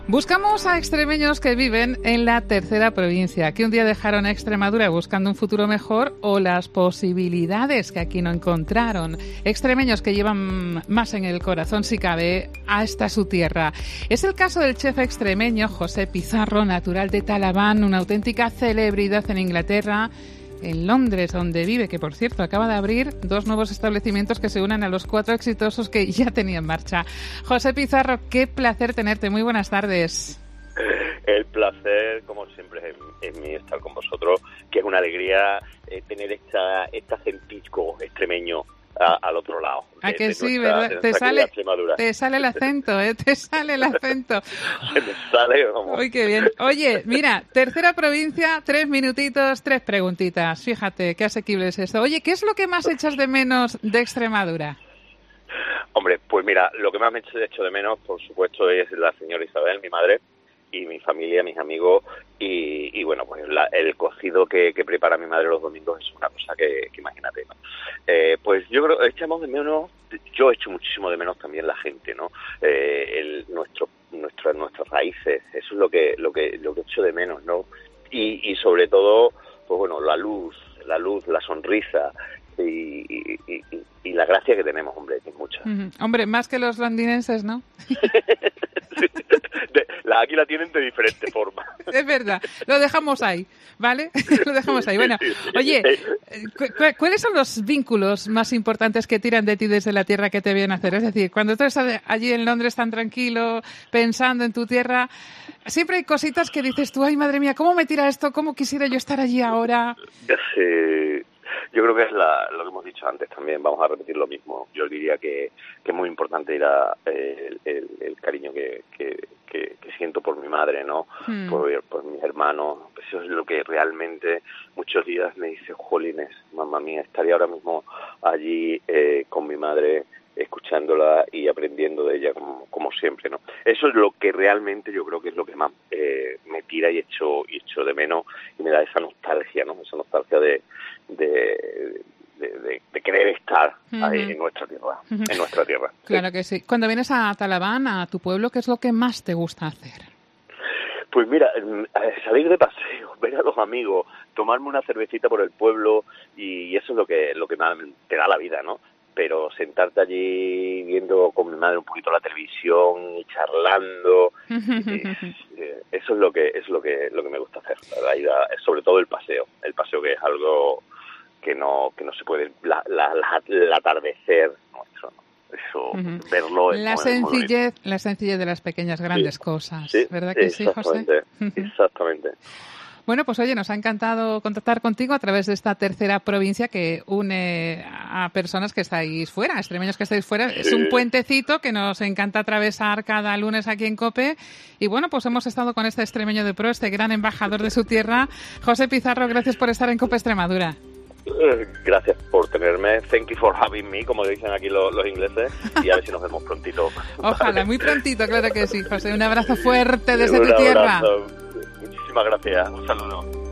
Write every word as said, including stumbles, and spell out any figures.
Buscamos a extremeños que viven en la tercera provincia, que un día dejaron Extremadura buscando un futuro mejor o las posibilidades que aquí no encontraron. Extremeños que llevan más en el corazón, si cabe, a esta su tierra. Es el caso del chef extremeño José Pizarro, natural de Talaván, una auténtica celebridad en Inglaterra, en Londres, donde vive, que por cierto acaba de abrir dos nuevos establecimientos que se unen a los cuatro exitosos que ya tenía en marcha. José Pizarro, qué placer tenerte. Muy buenas tardes. El placer, como siempre, es, es mío estar con vosotros, que es una alegría eh, tener esta, este acentisco extremeño a, al otro lado. De, ¿A que de sí, nuestra, verdad? Te sale, te sale el acento, ¿eh? Te sale el acento. Se me sale, vamos. Uy, qué bien. Oye, mira, tercera provincia, tres minutitos, tres preguntitas. Fíjate, qué asequible es esto. Oye, ¿qué es lo que más echas de menos de Extremadura? Hombre, pues mira, lo que más me echo de menos, por supuesto, es la señora Isabel, mi madre, y mi familia, mis amigos, y, y bueno, pues la, el cocido que, que prepara mi madre los domingos es una cosa que, que imagínate, ¿no? Eh, pues yo creo, echamos de menos, yo echo muchísimo de menos también la gente, ¿no? Eh, el, nuestro, nuestras, nuestras raíces, eso es lo que, lo que, lo que echo de menos, ¿no? Y, y sobre todo, pues bueno, la luz, la luz, la sonrisa, Y, y, y, y la gracia que tenemos, hombre, que es mucha. Uh-huh. Hombre, más que los londinenses, ¿no? Sí, de, la, aquí la tienen de diferente forma. Es verdad, lo dejamos ahí, ¿vale? Lo dejamos ahí. Bueno, oye, ¿cu- cu- ¿cuáles son los vínculos más importantes que tiran de ti desde la tierra que te vienen a hacer? Es decir, cuando tú estás allí en Londres tan tranquilo, pensando en tu tierra, siempre hay cositas que dices tú, ay, madre mía, ¿cómo me tira esto? ¿Cómo quisiera yo estar allí ahora? Sí. Yo creo que es la, lo que hemos dicho antes también, vamos a repetir lo mismo. Yo diría que, que es muy importante ir a, eh, el, el, el cariño que, que, que, que siento por mi madre, ¿no? Hmm. Por, por mis hermanos. Eso es lo que realmente muchos días me dice, jolines, mamá mía, estaría ahora mismo allí eh, con mi madre, escuchándola y aprendiendo de ella como, como siempre, ¿no? Eso es lo que realmente yo creo que es lo que más eh, me tira y echo, y echo de menos y me da esa nostalgia, ¿no? Esa nostalgia de de, de, de, de querer estar uh-huh. ahí en nuestra tierra, uh-huh. en nuestra tierra. Claro sí. que sí. Cuando vienes a Talaván, a tu pueblo, ¿qué es lo que más te gusta hacer? Pues mira, salir de paseo, ver a los amigos, tomarme una cervecita por el pueblo y eso es lo que lo que más te da la vida, ¿no? Pero sentarte allí viendo con mi madre un poquito la televisión y charlando, es, eh, eso es lo que es lo que lo que me gusta hacer, la ida, sobre todo el paseo, el paseo que es algo que no que no se puede, la, la, la, el atardecer nuestro, ¿no? Eso, uh-huh. verlo la es sencillez, la sencillez de las pequeñas grandes sí. cosas, sí, ¿verdad que sí, José? Exactamente. Bueno, pues oye, nos ha encantado contactar contigo a través de esta tercera provincia que une a personas que estáis fuera, extremeños que estáis fuera. Sí. Es un puentecito que nos encanta atravesar cada lunes aquí en COPE. Y bueno, pues hemos estado con este extremeño de pro, este gran embajador de su tierra. José Pizarro, gracias por estar en COPE Extremadura. Gracias por tenerme. Thank you for having me, como dicen aquí los, los ingleses. Y a ver si nos vemos prontito. Ojalá, muy prontito, claro que sí, José. Un abrazo fuerte desde tu tierra. Muchísimas gracias. Un saludo.